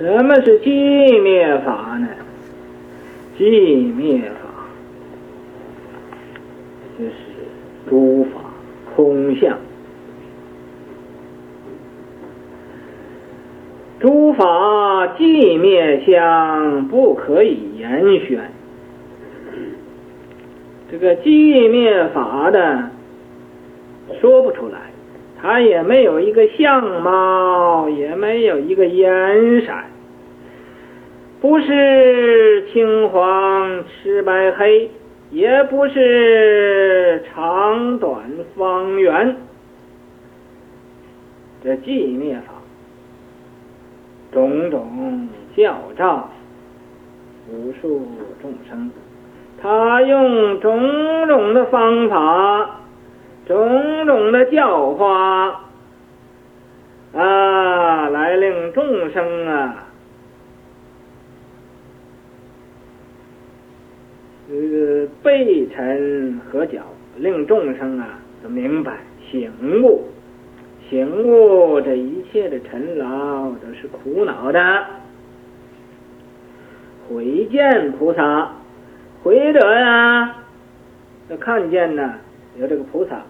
什么是寂灭法呢？寂灭法就是诸法空相，诸法寂灭相不可以言宣。这个寂灭法的说不出来，它也没有一个相貌，也没有一个颜色，不是青黄赤白黑，也不是长短方圆。这寂灭法种种教照无数众生，他用种种的方法，种种的教化来令众生背尘合脚，令众生都明白醒悟这一切的尘劳都是苦恼的。回见菩萨，回者就看见有这个菩萨。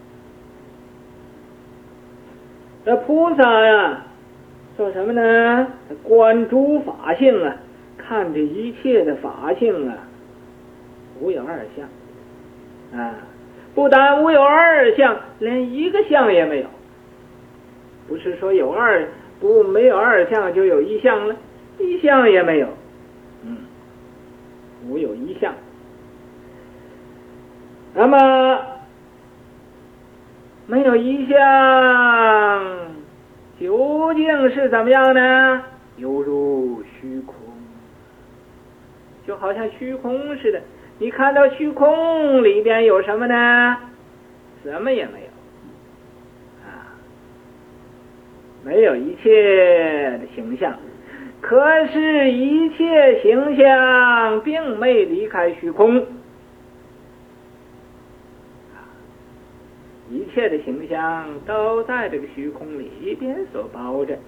这菩萨做什么呢？观诸法性看这一切的法性无有二相不但无有二相，连一个相也没有。不是说没有二相就有一相了，一相也没有，无有一相。那么没有一相究竟是怎么样呢？犹如虚空，就好像虚空似的。你看到虚空里边有什么呢？什么也没有没有一切的形象。可是一切形象并没离开虚空，一切的形象都在这个虚空里边所包着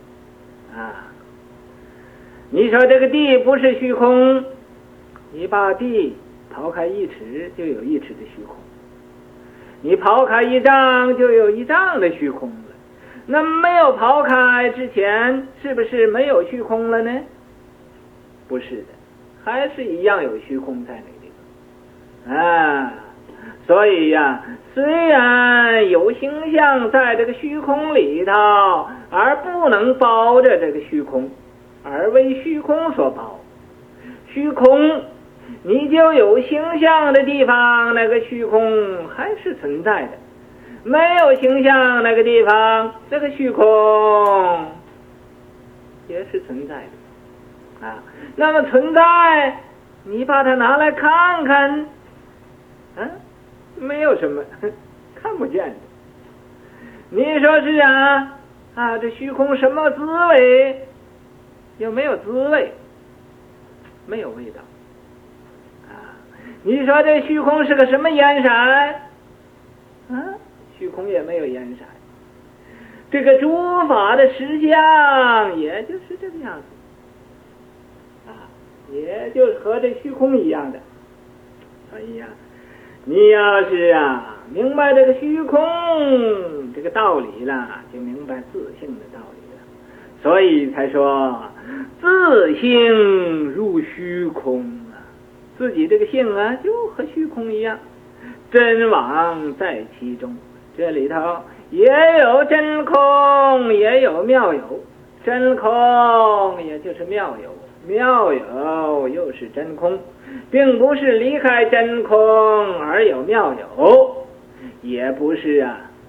你说这个地不是虚空，你把地抛开1尺就有1尺的虚空，你抛开1丈就有1丈的虚空了。那没有抛开之前是不是没有虚空了呢？不是的，还是一样有虚空在那个地方所以虽然有形象在这个虚空里头，而不能包着这个虚空，而为虚空所包。虚空你就有形象的地方，那个虚空还是存在的。没有形象那个地方，这个虚空也是存在的那么存在，你把它拿来看看没有什么看不见的。你说是这虚空什么滋味？又没有滋味，没有味道你说这虚空是个什么颜色虚空也没有颜色。这个诸法的实相也就是这个样子也就是和这虚空一样的。所以你要是明白这个虚空这个道理了，就明白自性的道理了。所以才说自性入虚空自己这个性就和虚空一样，真妄在其中。这里头也有真空，也有妙有。真空也就是妙有，妙有又是真空，并不是离开真空而有妙有，也不是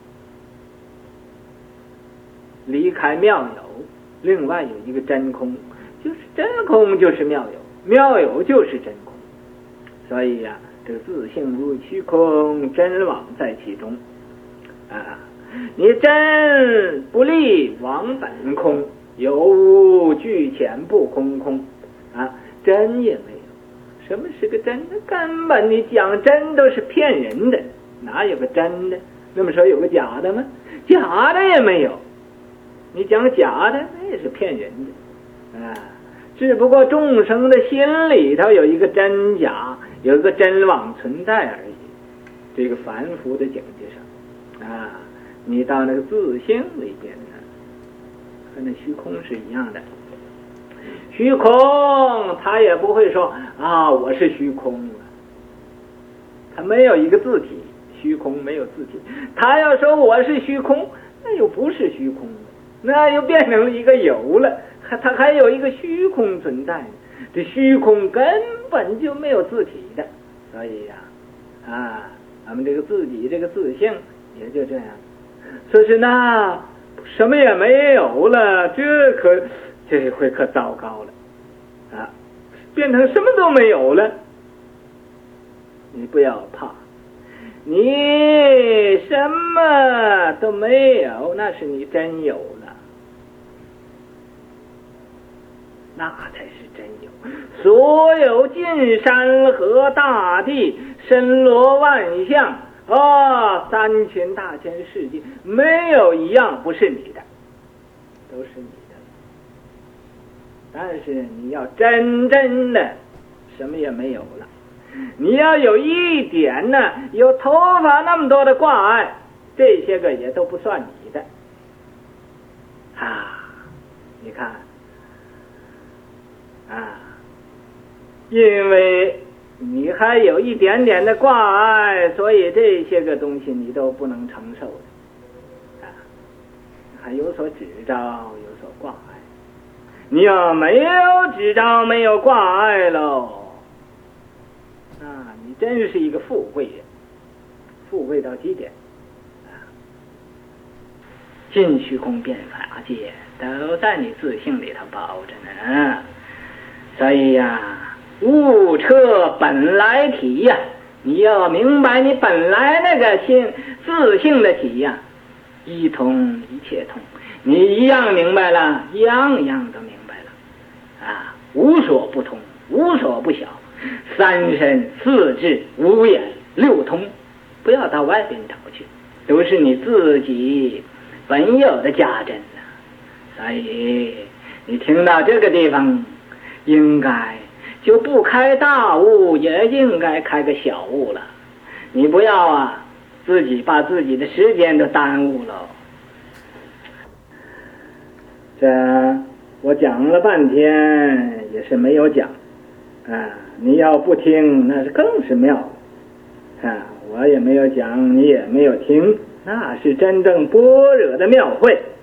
离开妙有另外有一个真空，就是真空就是妙有，妙有就是真空。所以这个自性入虚空，真妄在其中你真不立妄本空，有无俱浅不空空真也没有。什么是个真的？根本你讲真都是骗人的，哪有个真的？那么说有个假的吗？假的也没有。你讲假的那也是骗人的啊，只不过众生的心里头有一个真假，有一个真妄存在而已。这个凡夫的境界上啊，你到那个自性里边呢，和那虚空是一样的。虚空他也不会说啊我是虚空了，他没有一个自体，虚空没有自体。他要说我是虚空，那又不是虚空了，那又变成了一个有了，他还有一个虚空存在。这虚空根本就没有自体的，所以呀咱们这个自己这个自性也就这样，说是那什么也没有了，这回可糟糕了啊！变成什么都没有了。你不要怕，你什么都没有，那是你真有了，那才是真有。所有金山河大地，森罗万象三千大千世界，没有一样不是你的，都是你的。但是你要真正的什么也没有了，你要有一点呢，有头发那么多的挂碍，这些个也都不算你的你看因为你还有一点点的挂碍，所以这些个东西你都不能承受的还有所执着，有所挂碍。你要没有执着，没有挂碍喽，你真是一个富贵人，富贵到极点尽虚空遍法界都在你自性里头包着呢。所以悟彻本来体你要明白你本来那个自性的体一通一切通，你一样明白了，样样都明白了无所不通，无所不晓，三身四智五眼六通，不要到外边找去，都是你自己本有的家珍所以你听到这个地方，应该就不开大悟，也应该开个小悟了。你不要自己把自己的时间都耽误了。这我讲了半天也是没有讲你要不听那是更是妙我也没有讲，你也没有听，那是真正般若的妙慧。